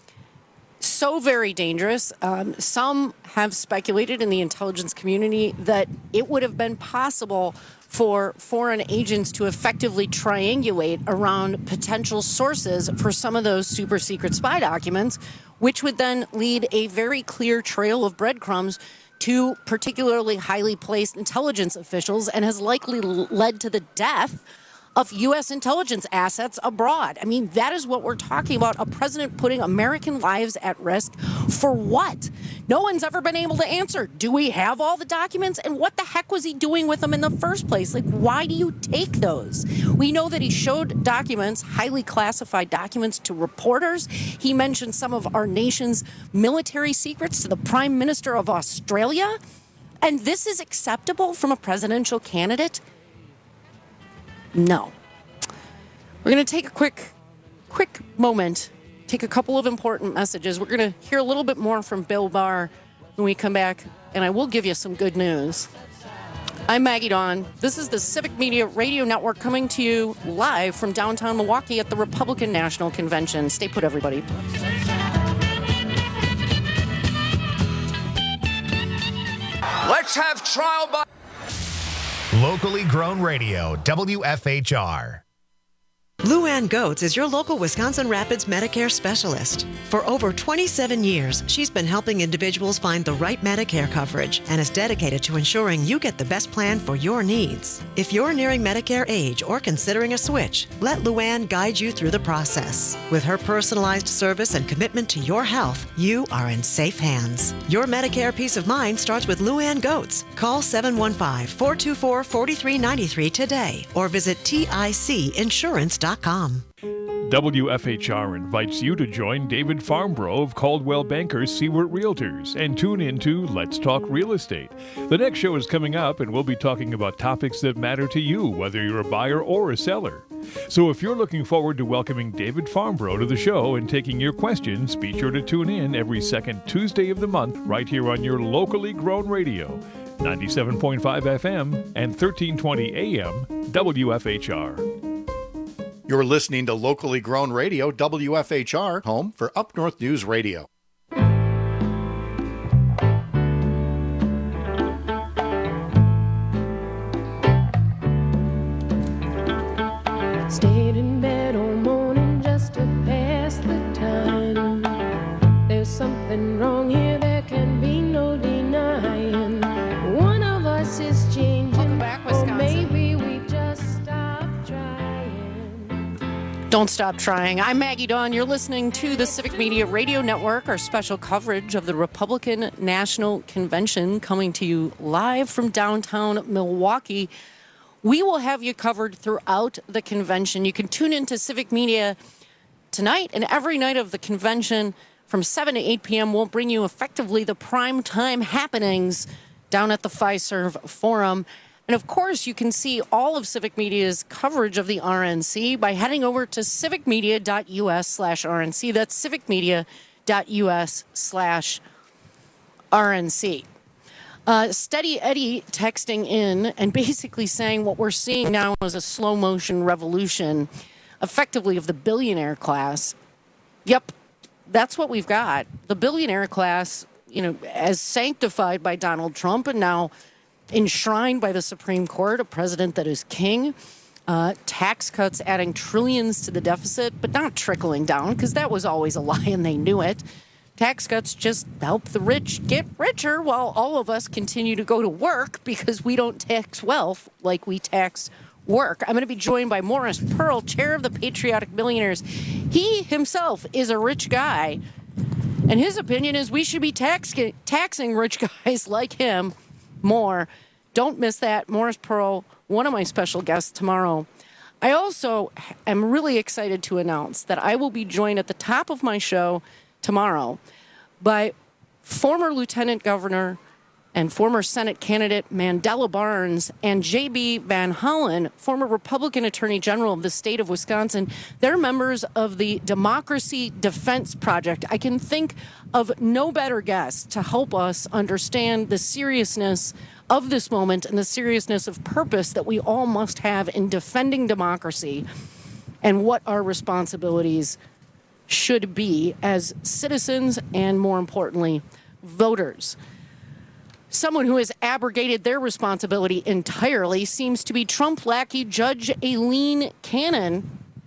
so very dangerous. Um, some have speculated in the intelligence community that it would have been possible for foreign agents to effectively triangulate around potential sources for some of those super secret spy documents, which would then lead a very clear trail of breadcrumbs to particularly highly placed intelligence officials, and has likely led to the death of U S intelligence assets abroad. I mean, that is what we're talking about. A president putting American lives at risk for what? No one's ever been able to answer. Do we have all the documents? And what the heck was he doing with them in the first place? Like, why do you take those? We know that he showed documents, highly classified documents, to reporters. He mentioned some of our nation's military secrets to the Prime Minister of Australia. And this is acceptable from a presidential candidate? No. We're going to take a quick, quick moment, take a couple of important messages. We're going to hear a little bit more from Bill Barr when we come back, and I will give you some good news. I'm Maggie Dawn. This is the Civic Media Radio Network coming to you live from downtown Milwaukee at the Republican National Convention. Stay put, everybody. Let's have trial by... Locally grown radio, W F H R. Luann Goetz is your local Wisconsin Rapids Medicare specialist. For over twenty-seven years, she's been helping individuals find the right Medicare coverage and is dedicated to ensuring you get the best plan for your needs. If you're nearing Medicare age or considering a switch, let Luann guide you through the process. With her personalized service and commitment to your health, you are in safe hands. Your Medicare peace of mind starts with Luann Goetz. Call seven one five, four two four, four three nine three today or visit T I C insurance dot com. W F H R invites you to join David Farmbro of Caldwell Bankers Seward Realtors and tune into Let's Talk Real Estate. The next show is coming up, and we'll be talking about topics that matter to you, whether you're a buyer or a seller. So if you're looking forward to welcoming David Farmbro to the show and taking your questions, be sure to tune in every second Tuesday of the month right here on your locally grown radio, ninety-seven point five F M and thirteen twenty A M W F H R. You're listening to Locally Grown Radio, W F H R, home for Up North News Radio. Stayed in bed all morning just to pass the time. There's something wrong here, there can be no denying. One of us is changing. Welcome back, Wisconsin. Or maybe we just stop trying. Don't stop trying. I'm Maggie Dawn. You're listening to the Civic Media Radio Network, our special coverage of the Republican National Convention, coming to you live from downtown Milwaukee. We will have you covered throughout the convention. You can tune into Civic Media tonight and every night of the convention from seven to eight p.m. We'll bring you effectively the prime time happenings down at the Fiserv Forum. And of course, you can see all of Civic Media's coverage of the R N C by heading over to civicmedia.us slash RNC. That's civicmedia.us slash RNC. Uh, Steady Eddie texting in and basically saying what we're seeing now is a slow motion revolution, effectively, of the billionaire class. Yep, that's what we've got. The billionaire class, you know, as sanctified by Donald Trump and now enshrined by the Supreme Court, a president that is king. Uh, tax cuts adding trillions to the deficit, but not trickling down, because that was always a lie and they knew it. Tax cuts just help the rich get richer while all of us continue to go to work because we don't tax wealth like we tax work. I'm going to be joined by Morris Pearl, chair of the Patriotic Millionaires. He himself is a rich guy, and his opinion is we should be tax- taxing rich guys like him more. Don't miss that. Morris Pearl, one of my special guests tomorrow. I also am really excited to announce that I will be joined at the top of my show tomorrow by former Lieutenant Governor and former Senate candidate Mandela Barnes and J B Van Hollen, former Republican Attorney General of the state of Wisconsin. They're members of the Democracy Defense Project. I can think of no better guest to help us understand the seriousness of this moment and the seriousness of purpose that we all must have in defending democracy and what our responsibilities should be as citizens and, more importantly, voters. Someone who has abrogated their responsibility entirely seems to be Trump lackey Judge Aileen Cannon.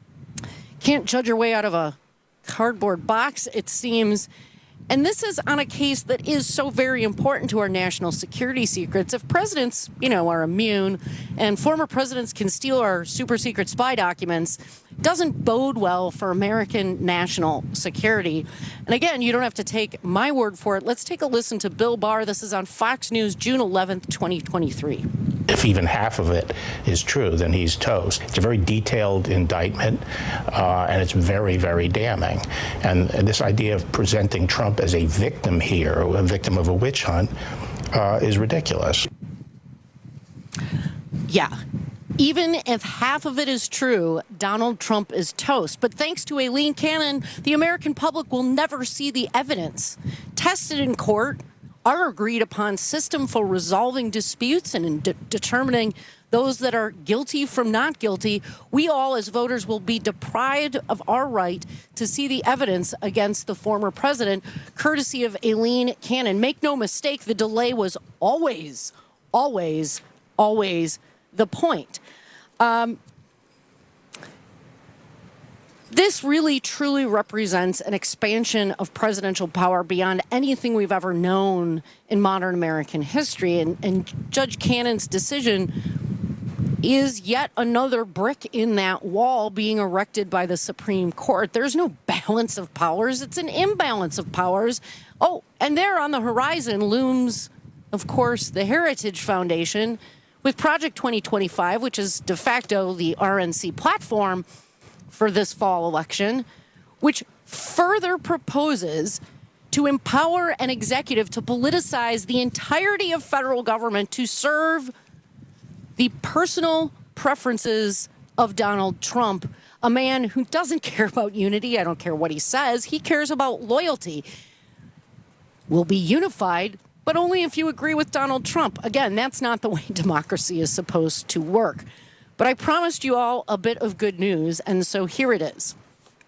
Can't judge her way out of a cardboard box, it seems. And this is on a case that is so very important to our national security secrets. If presidents, you know, are immune and former presidents can steal our super secret spy documents, doesn't bode well for American national security. And again, you don't have to take my word for it. Let's take a listen to Bill Barr. This is on Fox News, June eleventh, twenty twenty-three. If even half of it is true, then he's toast. It's a very detailed indictment, uh, and it's very, very damning. And this idea of presenting Trump as a victim here, a victim of a witch hunt, uh, is ridiculous. Yeah. Even if half of it is true, Donald Trump is toast. But thanks to Aileen Cannon, the American public will never see the evidence. Tested in court, our agreed upon system for resolving disputes and in de- determining those that are guilty from not guilty, we all as voters will be deprived of our right to see the evidence against the former president, courtesy of Aileen Cannon. Make no mistake, the delay was always, always, always the point. Um, this really, truly represents an expansion of presidential power beyond anything we've ever known in modern American history. And, and Judge Cannon's decision is yet another brick in that wall being erected by the Supreme Court. There's no balance of powers. It's an imbalance of powers. Oh, and there on the horizon looms, of course, the Heritage Foundation, with Project twenty twenty-five, which is de facto the R N C platform for this fall election, which further proposes to empower an executive to politicize the entirety of federal government to serve the personal preferences of Donald Trump, a man who doesn't care about unity. I don't care what he says. He cares about loyalty. We'll be unified, but only if you agree with Donald Trump. Again, that's not the way democracy is supposed to work. But I promised you all a bit of good news, and so here it is.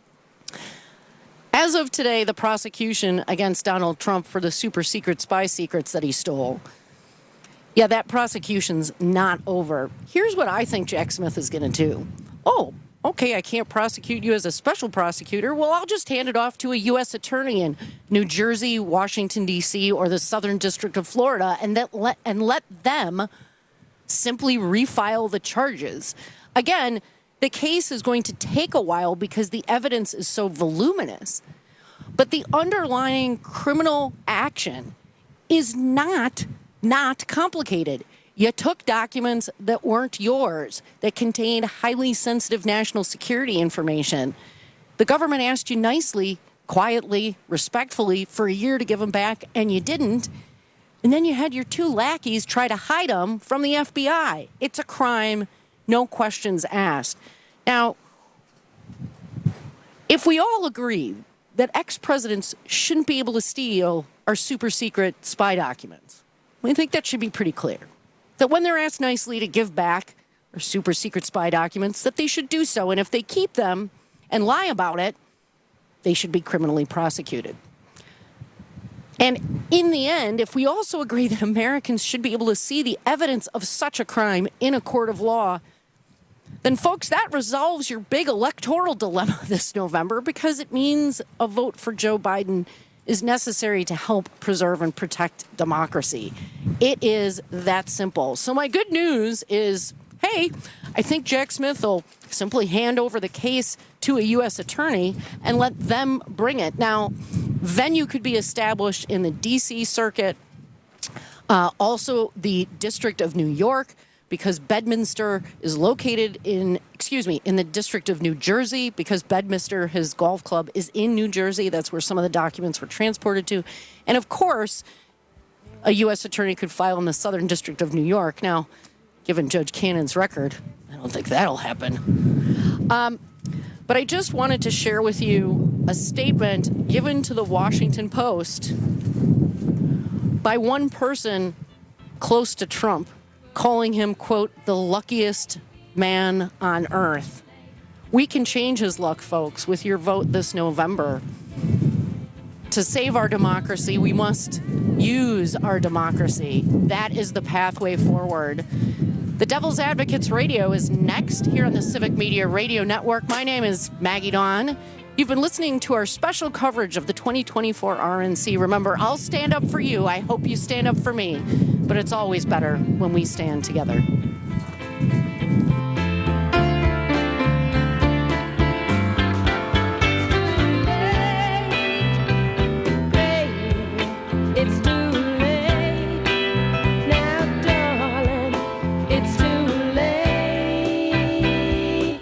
As of today, the prosecution against Donald Trump for the super secret spy secrets that he stole, yeah, that prosecution's not over. Here's what I think Jack Smith is going to do. Oh, okay, I can't prosecute you as a special prosecutor. Well, I'll just hand it off to a U S attorney in New Jersey, Washington, D C, or the Southern District of Florida, and that let and let them simply refile the charges. Again, the case is going to take a while because the evidence is so voluminous. But the underlying criminal action is not, not complicated. You took documents that weren't yours, that contained highly sensitive national security information. The government asked you nicely, quietly, respectfully for a year to give them back, and you didn't. And then you had your two lackeys try to hide them from the F B I. It's a crime, no questions asked. Now, if we all agree that ex-presidents shouldn't be able to steal our super secret spy documents, I think that should be pretty clear. That when they're asked nicely to give back our super secret spy documents, that they should do so. And if they keep them and lie about it, they should be criminally prosecuted. And in the end, if we also agree that Americans should be able to see the evidence of such a crime in a court of law, then, folks, that resolves your big electoral dilemma this November, because it means a vote for Joe Biden is necessary to help preserve and protect democracy. It is that simple. So my good news is, hey, I think Jack Smith will simply hand over the case to a U S attorney and let them bring it. Now, venue could be established in the D C circuit, uh, also the District of New York, because Bedminster is located in, excuse me, in the District of New Jersey, because Bedminster, his golf club, is in New Jersey. That's where some of the documents were transported to. And of course, a U S attorney could file in the Southern District of New York. Now, given Judge Cannon's record, I don't think that'll happen. Um, but I just wanted to share with you a statement given to the Washington Post by one person close to Trump, calling him, quote, the luckiest man on earth. We can change his luck, folks, with your vote this November. To save our democracy, we must use our democracy. That is the pathway forward. The Devil's Advocates Radio is next here on the Civic Media Radio Network. My name is Maggie Dawn. You've been listening to our special coverage of the twenty twenty-four R N C. Remember, I'll stand up for you. I hope you stand up for me. But it's always better when we stand together. It's too late now, darling. It's too late.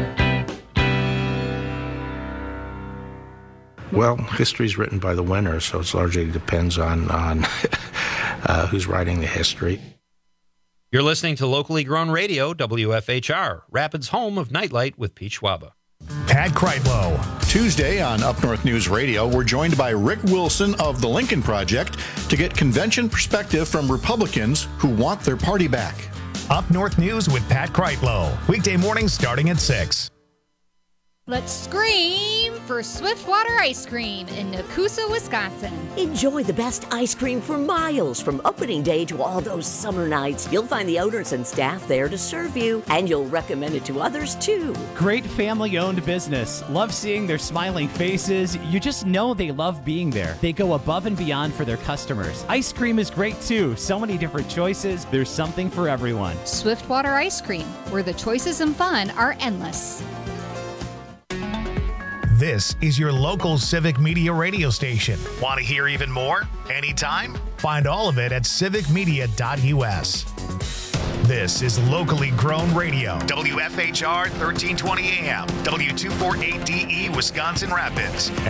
Well, history's written by the winner, so it largely depends on on uh, who's writing the history. You're listening to locally grown radio, W F H R, Rapids' home of Nightlight with Pete Schwaba. Pat Kreitlow. Tuesday on Up North News Radio, we're joined by Rick Wilson of the Lincoln Project to get convention perspective from Republicans who want their party back. Up North News with Pat Kreitlow. Weekday mornings starting at six. Let's scream for Swiftwater Ice Cream in Nakusa, Wisconsin. Enjoy the best ice cream for miles from opening day to all those summer nights. You'll find the owners and staff there to serve you, and you'll recommend it to others too. Great family-owned business. Love seeing their smiling faces. You just know they love being there. They go above and beyond for their customers. Ice cream is great too. So many different choices. There's something for everyone. Swiftwater Ice Cream, where the choices and fun are endless. This is your local Civic Media radio station. Want to hear even more? Anytime? Find all of it at civic media dot U S. This is locally grown radio. W F H R thirteen twenty A M, W two forty-eight D E, Wisconsin Rapids.